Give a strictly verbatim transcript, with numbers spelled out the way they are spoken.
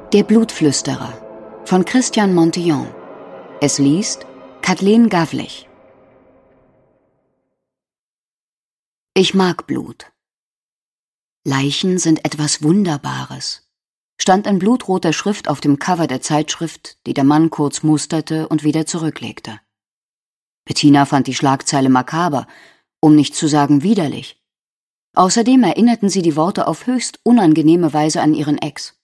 Der Blutflüsterer von Christian Montillon. Es liest Kathleen Gavlich. Ich mag Blut. Leichen sind etwas Wunderbares, stand in blutroter Schrift auf dem Cover der Zeitschrift, die der Mann kurz musterte und wieder zurücklegte. Bettina fand die Schlagzeile makaber, um nicht zu sagen widerlich. Außerdem erinnerten sie die Worte auf höchst unangenehme Weise an ihren Ex.